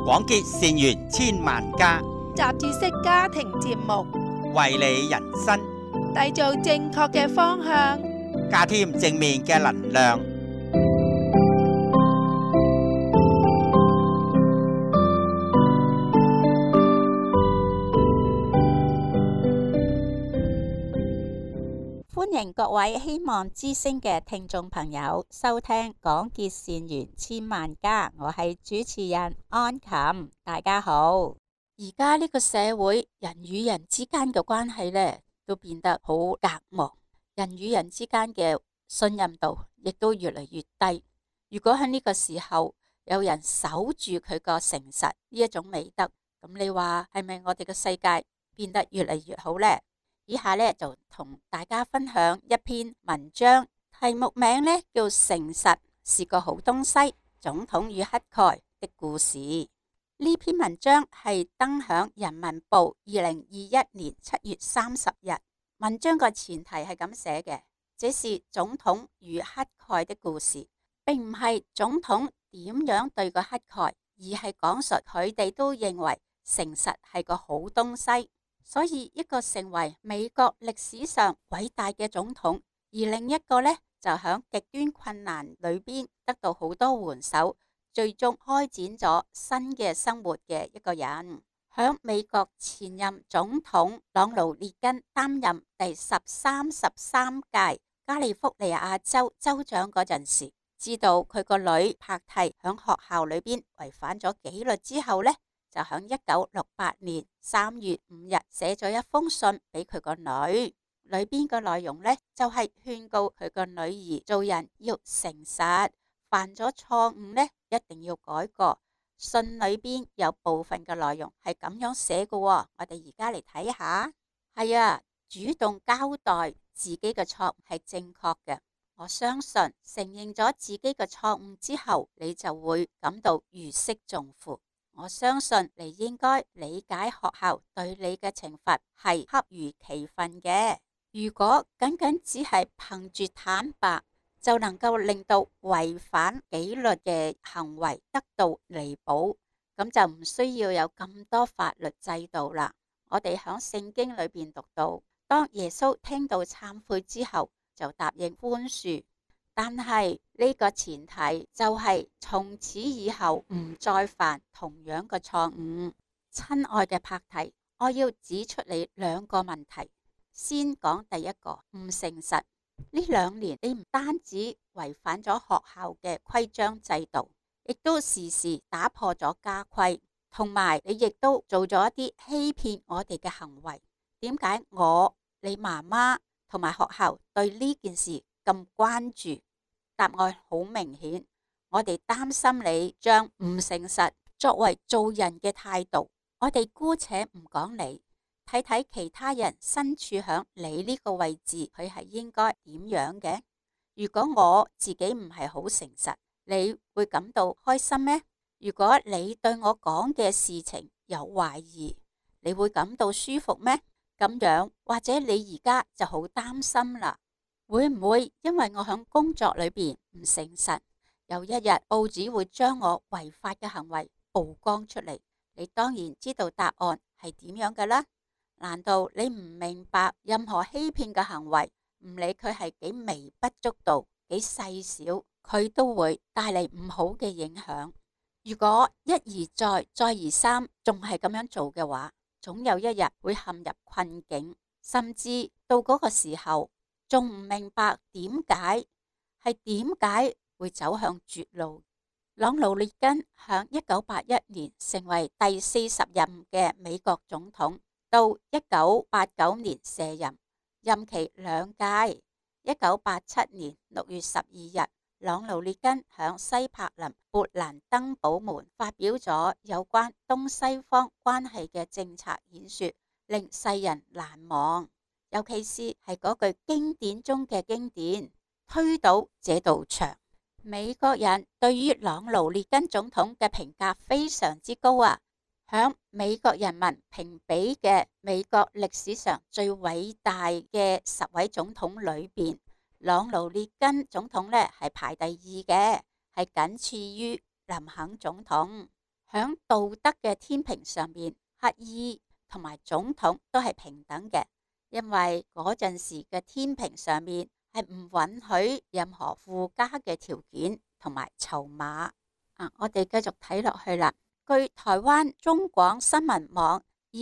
廣結善緣千萬家， 雜誌式家庭節目， 為你人生締造正確嘅方向， 加添正面嘅能量。 歡迎各位希望之聲嘅聽眾朋友收聽廣結善緣千萬家，我係主持人安琴，大家好。而家呢個社會，人與人之間嘅關係呢，都變得好隔膜，人與人之間嘅信任度亦都越嚟越低。如果喺呢個時候有人守住佢個誠實呢一種美德，咁你話係咪我哋嘅世界變得越嚟越好呢？以下呢就同大家分享一篇文章，題目名呢叫《誠實是個好東西：總統與乞丐的故事》。呢篇文章係登響人民報2021年7月30日。文章個前提係咁寫嘅：這是總統與乞丐的故事，並唔係總統點樣對個乞丐，而係講述佢哋都認為誠實係個好東西。所以一個成為美國歷史上偉大嘅總統，而另一個呢，就響極端困難裏邊得到好多援手，最終開展咗新嘅生活嘅一個人。響美國前任總統朗奴列根擔任第33屆加利福尼亞州州長嗰陣時，知道佢個女帕蒂響學校裏邊違反咗紀律之後呢，就喺1968年3月5日寫咗一封信俾佢個女，裏邊嘅內容呢，就係勸告佢個女兒做人要誠實，犯咗錯誤呢一定要改過。信裏邊有部分嘅內容係咁樣寫嘅，我哋而家嚟睇下。係啊，主動交代自己嘅錯誤係正確嘅。我相信承認咗自己嘅錯誤之後，你就會感到如釋重負。我相信你應該理解學校對你嘅懲罰係恰如其分嘅。如果僅僅只係憑住坦白就能夠令到違反紀律嘅行為得到彌補，咁就唔需要有咁多法律制度啦。我哋喺聖經裏邊讀到，當耶穌聽到懺悔之後，就答應寬恕。但係呢個前提就係從此以後唔再犯同樣嘅錯誤。親愛嘅帕蒂，我要指出你兩個問題。先講第一個，唔誠實。呢2年你唔單止違反咗學校嘅規章制度，亦都時時打破咗家規，同埋你亦都做咗一啲欺騙我哋嘅行為。點解我、你媽媽同埋學校對呢件事咁關注？答案好明顯，我哋擔心你將唔誠實作為做人嘅態度。我哋姑且唔講你，睇睇其他人身處響你呢個位置，佢係應該點樣嘅？如果我自己唔係好誠實，你會感到開心咩？如果你對我講嘅事情有懷疑，你會感到舒服咩？咁樣或者你而家就好擔心啦。會唔會因為我喺工作裏邊唔誠實，有一日報紙會將我違法嘅行為曝光出嚟？你當然知道答案係點樣㗎啦。難道你唔明白任何欺騙嘅行為，唔理佢係幾微不足道、幾細小，佢都會帶嚟唔好嘅影響。如果一而再、再而三仲係咁樣做嘅話，總有一日會陷入困境，甚至到嗰個時候仲唔明白點解會走向絕路。朗奴列根響1981年成為第40任嘅美國總統，到1989年卸任，任期2屆。1987年6月12日，朗奴列根響西柏林勃蘭登堡門發表咗有關東西方關係嘅政策演說，令世人難忘。尤其是係嗰句經典中嘅經典，推倒這道牆。美國人對於朗奴列根總統嘅評價非常之高啊！響美國人民評比嘅美國歷史上最偉大嘅10位總統裏邊，朗奴列根總統呢係排第2嘅，係僅次於林肯總統。 響道德嘅天平上面，乞兒同埋總統都係平等嘅，因為嗰陣時嘅天平上面係唔允許任何附加嘅條件同埋籌碼。我哋繼續睇落去啦。據台灣中廣新聞網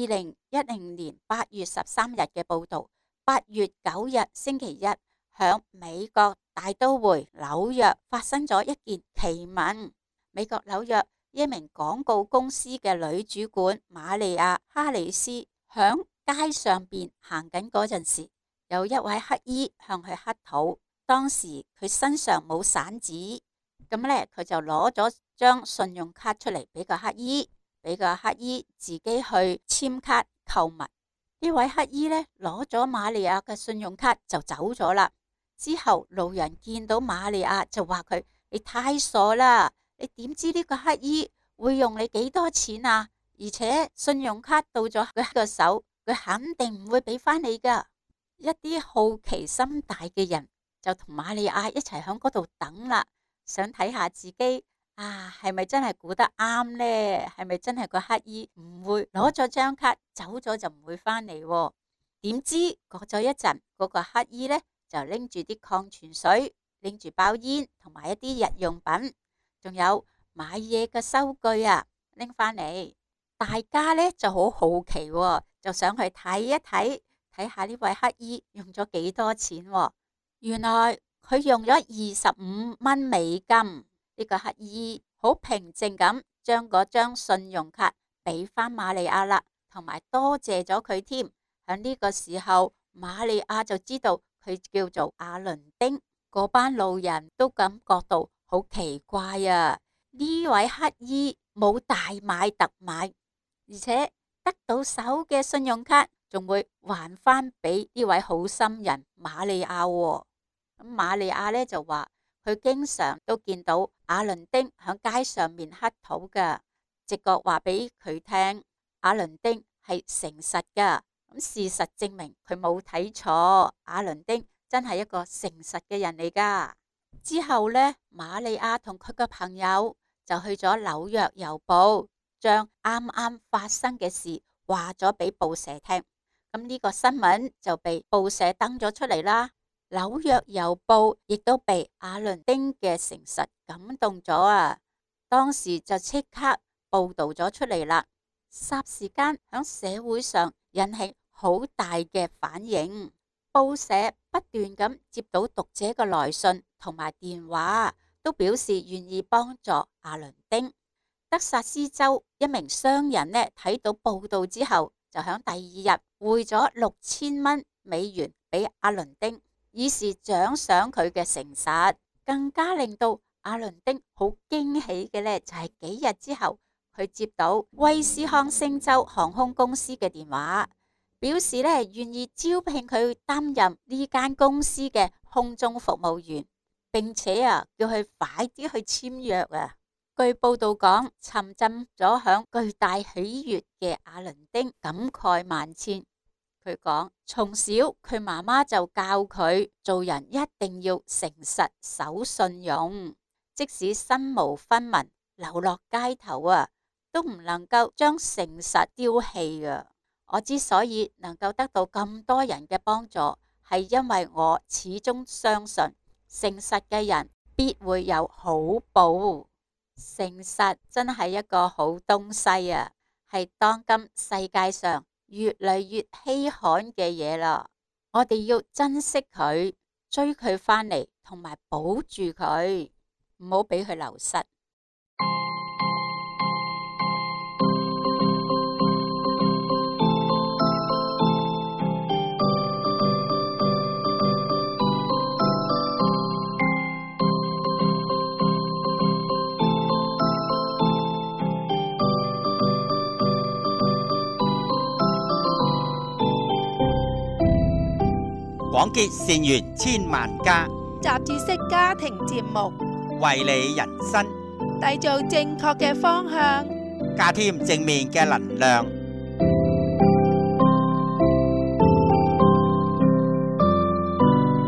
2010年8月13日嘅報道，8月9日星期一，響美國大都會紐約發生咗一件奇聞。美國紐約一名廣告公司嘅女主管瑪利亞·哈里斯響街上邊行緊嗰陣時，有一位乞兒向佢乞討。當時佢身上冇散紙，咁呢，佢就攞咗張信用卡出嚟俾個乞兒，俾個乞兒自己去簽卡購物。呢位乞兒呢，攞咗瑪利亞嘅信用卡就走咗啦。之後路人見到瑪利亞就話佢：你太傻啦！你點知呢個乞兒會用你幾多錢啊？而且信用卡到咗佢個手，佢肯定唔會俾翻你噶。一啲好奇心大嘅人就同瑪利亞一齊響嗰度等啦，想睇下自己係咪真係估得啱呢？係咪真係個乞兒唔會攞咗張卡走咗就唔會翻嚟？點知過咗一陣，嗰個乞兒呢就拎住啲礦泉水，拎住包煙同埋一啲日用品，仲有買嘢嘅收據拎翻嚟。大家呢就好好奇，就想去睇一睇，睇下呢位乞兒用咗幾多錢。原來佢用咗25蚊美金。呢個乞兒好平靜咁將嗰張信用卡俾翻瑪利亞啦，同埋多謝咗佢添。喺呢個時候，瑪利亞就知道佢叫做阿倫丁。嗰班路人都感覺到好奇怪啊！呢位乞兒冇大買特買，而且得到手嘅信用卡仲會還翻俾呢位好心人瑪利亞。咁瑪利亞呢就話佢經常都見到阿倫丁響街上面乞討噶，直覺話俾佢聽阿倫丁係誠實噶。咁事實證明佢冇睇錯，阿倫丁真係一個誠實嘅人嚟噶。之後呢，瑪利亞同佢嘅朋友就去咗紐約郵報，將啱啱發生嘅事話咗俾報社聽。咁呢個新聞就被報社登咗出嚟啦。紐約郵報亦都被阿倫丁嘅誠實感動咗當時就即刻報道咗出嚟啦。霎時間響社會上引起好大嘅反應，報社不斷咁接到讀者嘅來信同埋電話，都表示願意幫助阿倫丁。德薩斯州一名商人呢睇到報道之後，就響第二日匯咗$6000俾阿倫丁，以示獎賞佢嘅誠實。更加令到阿倫丁好驚喜嘅呢，就係幾日之後佢接到威斯康星州航空公司嘅電話，表示呢願意招聘佢擔任呢間公司嘅空中服務員，並且叫佢快啲去簽約。據報道講，沉浸咗響巨大喜悅嘅阿倫丁感慨萬千。佢講從小佢媽媽就教佢做人一定要誠實守信用，即使身無分文流落街頭都唔能夠將誠實丟棄。我之所以能夠得到咁多人嘅幫助，係因為我始終相信誠實嘅人必會有好報。誠實真係一個好東西係當今世界上越嚟越稀罕嘅嘢啦。我哋要珍惜佢，追佢返嚟，同埋保住佢，唔好俾佢流失。 廣結善緣千萬家， 雜誌式家庭節目， 為你人生締造正確嘅方向， 加添正面嘅能量。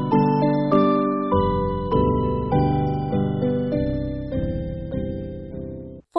歡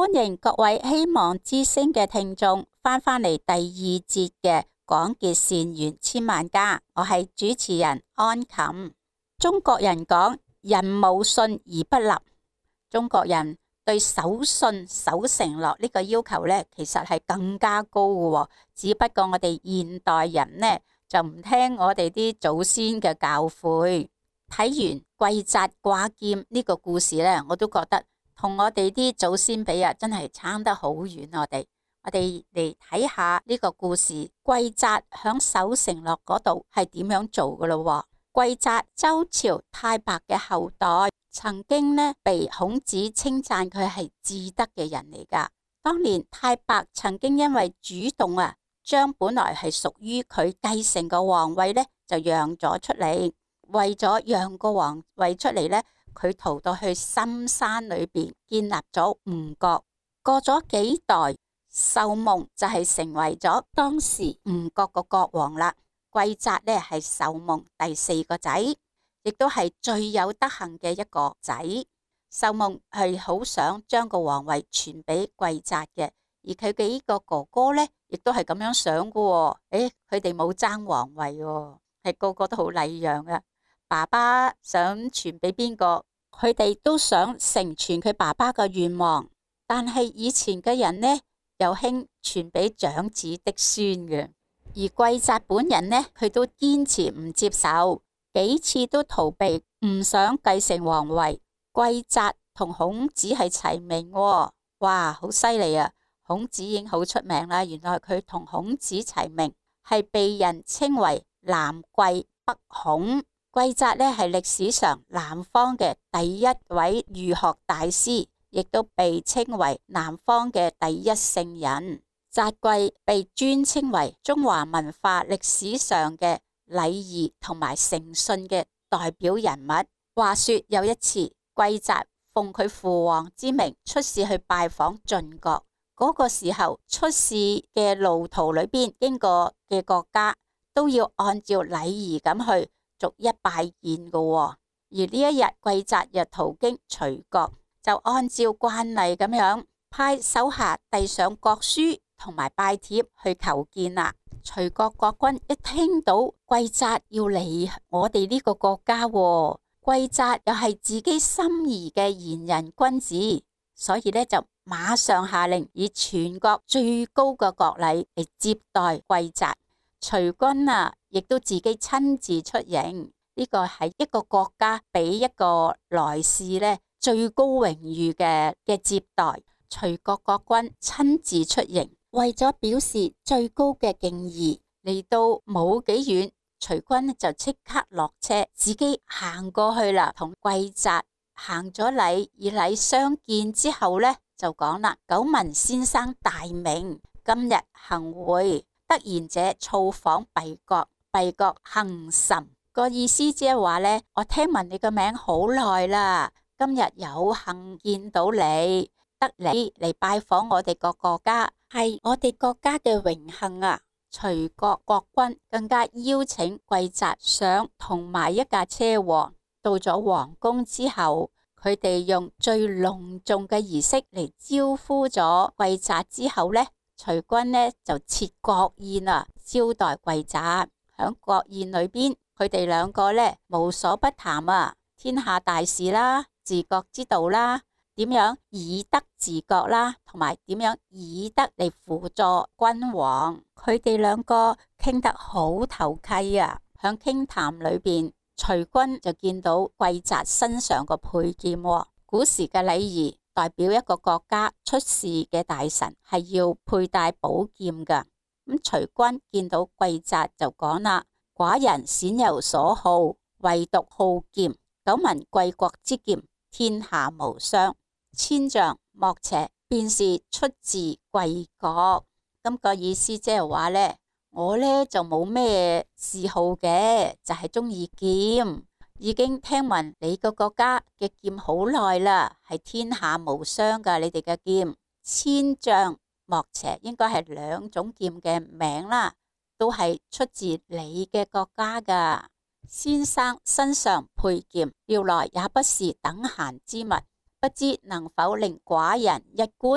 歡迎各位希望之聲嘅聽眾翻嚟第二節嘅廣結善緣千萬家，我係主持人安琴。中國人講人無信而不立，中國人對守信守承諾呢個要求呢，其實係更加高嘅，只不過我哋現代人呢就唔聽我哋啲祖先嘅教誨。睇完季札掛劍呢個故事呢，我都覺得同我哋啲祖先比啊，真係差得好遠。我哋嚟睇下呢個故事，季札響守承諾嗰度係點樣做噶咯？季札周朝太白嘅後代，曾經呢被孔子稱讚佢係智德嘅人嚟噶。當年太白曾經因為主動將本來係屬於佢繼承嘅皇位呢就讓咗出嚟。為咗讓個皇位出嚟呢，佢逃到去深山裏邊建立咗吳國。過咗幾代，壽夢就係成為咗當時吳國個國王啦。季札呢係壽夢第4個仔，亦都係最有德行嘅一個仔。壽夢係好想將個皇位傳俾季札嘅，而佢嘅呢個哥哥呢，亦都係咁樣想嘅。佢哋冇爭皇位，係個個都好禮讓嘅。爸爸想傳俾邊個，佢哋都想成全佢爸爸嘅願望。但係以前嘅人呢，又興傳俾長子嫡孫嘅，而季札本人呢，佢都堅持唔接受，幾次都逃避，唔想繼承皇位。季札同孔子係齊名，哇，好犀利啊！孔子已經好出名啦，原來佢同孔子齊名，係被人稱為南季北孔。季札呢係歷史上南方嘅第一位儒學大師，亦都被稱為南方嘅第一聖人。札季被尊稱為中華文化歷史上嘅禮儀同埋誠信嘅代表人物。話說有一次，季札奉佢父王之名出使去拜訪晉國，嗰個時候出使嘅路途裏邊經過嘅國家都要按照禮儀咁去逐一拜見嘅。而呢一日季札又途經徐國，就按照慣例咁樣派手下遞上國書同埋拜帖去求見啦。徐國國君一聽到季札要嚟我哋呢個國家，季札又係自己心儀嘅賢人君子，所以呢就馬上下令以全國最高嘅國禮嚟接待季札。徐君亦都自己親自出迎，呢個係一個國家俾一個來使呢最高榮譽嘅接待。徐國國君親自出迎，為咗表示最高嘅敬意，嚟到冇幾遠，徐君就即刻落車，自己行過去啦，同季札行咗禮，以禮相見之後呢，就講啦：久聞先生大名，今日幸會。得賢者造訪敝國，敝國幸甚。個意思即係話呢，我聽聞你個名好耐啦，今日有幸見到你，得你嚟拜訪我哋個國家，係我哋國家嘅榮幸啊！徐國國君更加邀請季札上同埋一架車喎。到咗皇宮之後，佢哋用最隆重嘅儀式嚟招呼咗季札之後呢，徐君呢就設國宴招待季札。響國宴裏邊，佢哋兩個呢無所不談天下大事啦、治國之道啦、點樣以德治國啦，同埋點樣以德嚟輔助君王。佢哋兩個傾得好投契啊！響傾談裏邊，徐君就見到季札身上個佩劍。古時嘅禮儀，代表一個國家出使嘅大臣係要佩戴寶劍噶。咁徐君見到季札就講啦：寡人鮮有所好，唯獨好劍。久聞貴國之劍，天下無雙，千丈莫邪，便是出自貴國。咁個意思即係話呢，我呢就冇咩嗜好嘅，就係中意劍。已經聽聞你個國家嘅劍好耐啦，係天下無雙噶。你哋嘅劍千丈莫邪，應該係兩種劍嘅名啦，都係出自你嘅國家噶。先生身上佩劍，料來也不是等閒之物，不知能否令寡人一觀？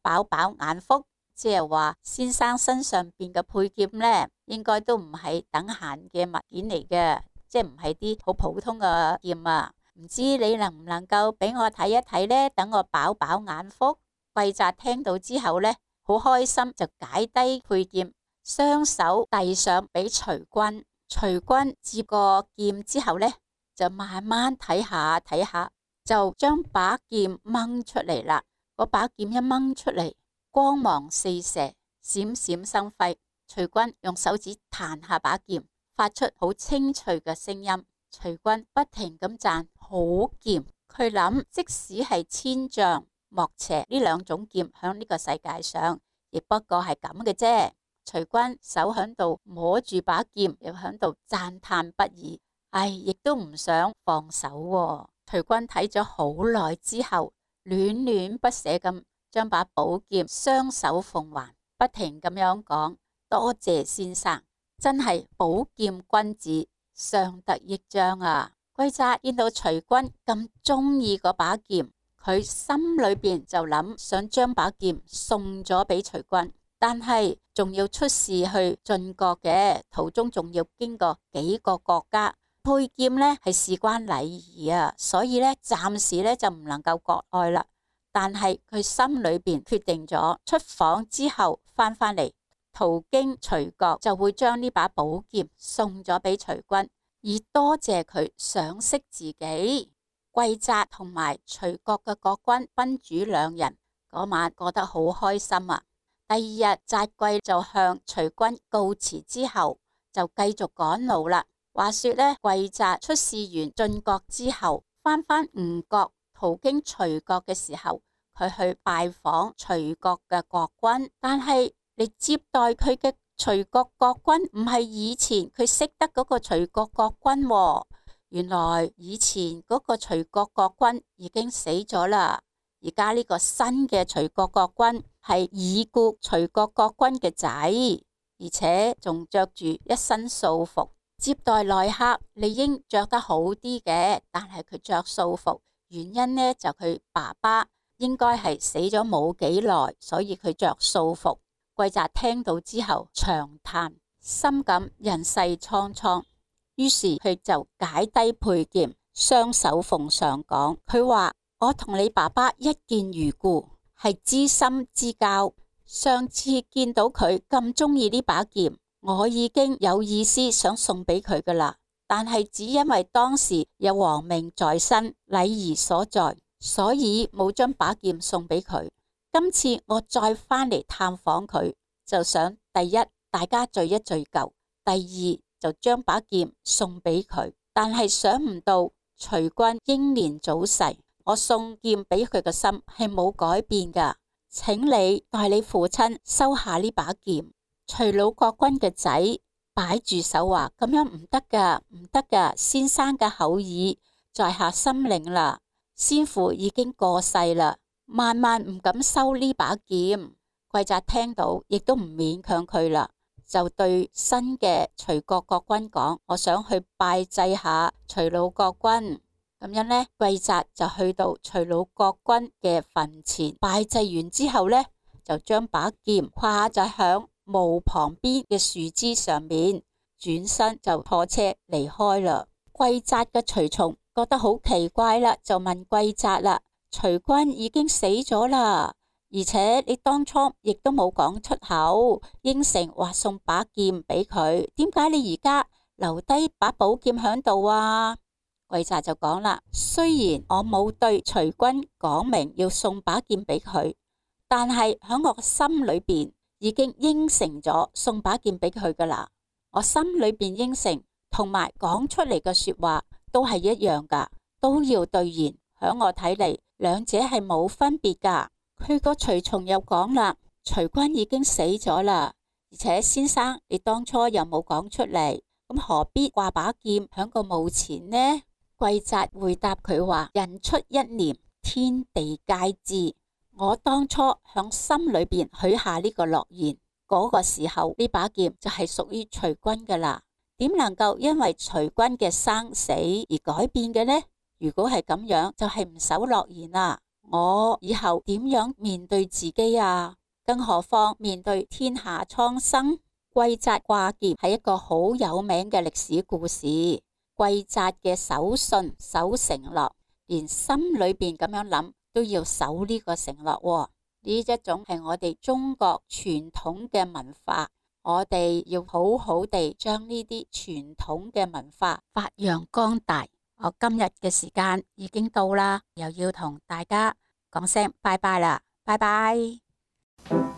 飽飽眼福，即係話先生身上邊嘅配劍呢，應該都唔係等閒嘅物件嚟嘅，即係唔係啲好普通嘅劍啊。唔知你能唔能夠俾我睇一睇呢？等我飽飽眼福。貴澤聽到之後呢，好開心，就解低佩劍，雙手遞上俾隨軍。隨軍接過劍之後呢，就慢慢睇下睇下，就將把劍掹出嚟啦。嗰把劍一掹出嚟，光芒四射，閃閃生輝。隨軍用手指彈下把劍，發出好清脆嘅聲音。隨軍不停咁讚好劍，佢諗即使係千丈、莫邪呢兩種劍響呢個世界上，亦不過係咁嘅啫。隨軍手響度摸住把劍，又響度讚嘆不已。唉，亦都唔想放手喎。隨軍睇咗好耐之後，戀戀不捨咁將把寶劍雙手奉還，不停咁樣講：多謝先生，真係寶劍君子，相得益彰啊！貴澤見到隨軍咁中意嗰把劍，佢心裏邊就諗想將把劍送咗俾隨軍，但係仲要出使去晉國嘅途中，仲要經過幾個國家，佩劍呢係事關禮儀啊，所以呢暫時呢就唔能夠割愛啦。但係佢心裏邊決定咗，出訪之後翻嚟，途經隨國就會將呢把寶劍送咗俾隨軍，以多謝佢賞識自己。貴澤同埋隨國嘅國君賓主兩人嗰晚過得好開心啊！第二日，澤貴就向隨軍告辭之後，就繼續趕路啦。話說呢，貴澤出使完晉國之後，翻吳國，途經隨國嘅時候，佢去拜訪隨國嘅國君，但係你接待佢嘅隨國國君唔係以前佢識得嗰個隨國國君喎。原來以前嗰個隨國國君已經死咗啦，而家呢個新嘅隨國國君係已故隨國國君嘅仔，而且仲着住一身素服，接待來客理應着得好啲嘅，但係佢着素服，原因呢就佢爸爸應該係死咗冇幾耐，所以佢着素服。貴澤聽到之後長嘆，深感人世蒼蒼。於是佢就解低佩劍，雙手奉上講：佢話我同你爸爸一見如故，係知心之交。上次見到佢咁中意呢把劍，我已經有意思想送俾佢噶啦，但係只因為當時有皇命在身，禮儀所在，所以冇將把劍送俾佢。今次我再返嚟探訪佢，就想第一大家聚一聚舊，第二就將把劍送俾佢，但係想唔到隨軍英年早逝，我送劍俾佢嘅心係冇改變噶，請你代你父親收下呢把劍。隨老國君嘅仔擺住手話：咁樣唔得噶，唔得噶，先生嘅厚意在下心領啦，先父已經過世啦，萬萬唔敢收呢把劍。貴澤聽到亦都唔勉強佢啦，就對新嘅隨國國君講：我想去拜祭下隨老國君。咁樣呢，貴澤就去到隨老國君嘅墳前拜祭完之後呢，就將把劍掛咗響墓旁邊嘅樹枝上面，轉身就坐車離開啦。貴澤嘅隨從覺得好奇怪啦，就問貴澤啦：隨君已經死咗啦，而且你當初亦都冇講出口，應承話送把劍俾佢，點解你而家留低把寶劍響度啊？貴澤就講啦：雖然我冇對隨君講明要送把劍俾佢，但係響我心裏邊已經應承咗送把劍俾佢噶啦。我心裏邊應承同埋講出嚟嘅說話都係一樣噶，都要兌現。響我睇嚟，兩者係冇分別噶。佢個隨從又講啦：隨君已經死咗啦，而且先生你當初又冇講出嚟，咁何必掛把劍響個墓前呢？貴澤回答佢話：人出一念，天地皆知。我當初響心裏邊許下呢個諾言，嗰個時候呢把劍就係屬於隨君噶啦，點能夠因為隨君嘅生死而改變嘅呢？如果係咁樣，就係唔守諾言啦。 我以後點樣面對自己啊？更何況面對天下蒼生。季札掛劫係一個好有名嘅歷史故事。季札嘅守信、守承諾，連心裏邊咁樣諗都要守呢個承諾喎。呢一種係我哋中國傳統嘅文化，我哋要好好地將呢啲傳統嘅文化發揚光大。我今日嘅時間已經到啦，又要同大家講聲拜拜啦，拜拜。